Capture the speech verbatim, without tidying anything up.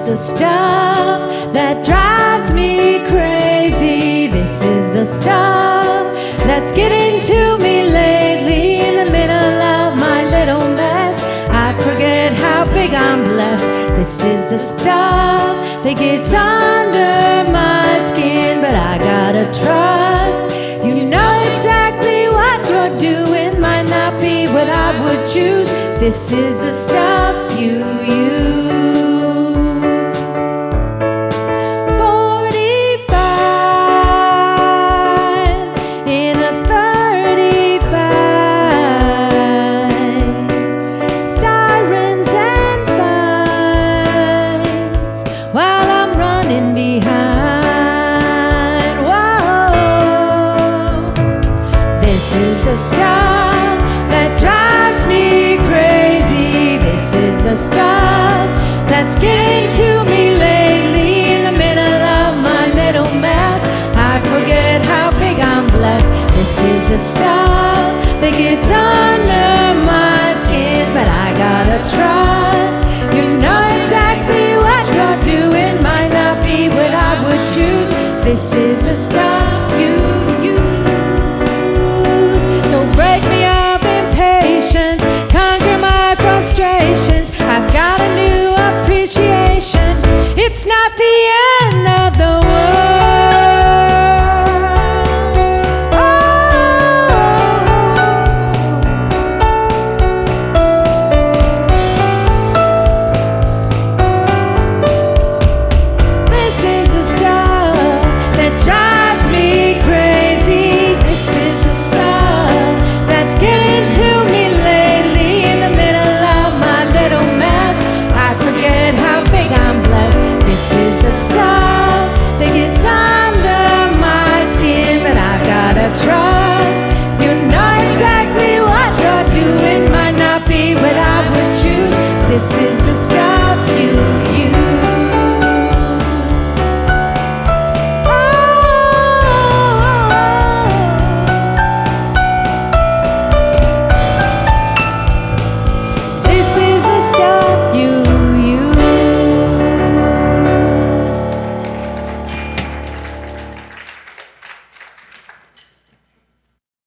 is the stuff that drives me crazy. This is the stuff that's getting to me lately. In the middle of my little mess, I forget how big I'm blessed. This is the stuff that gets under my skin, but I gotta trust. You know exactly what you're doing might not be what I would choose. This is the stuff you use. The stuff that drives me crazy. This is the stuff that's getting to me lately. In the middle of my little mess, I forget how big I'm blessed. This is the stuff that gets under my skin, but I gotta try.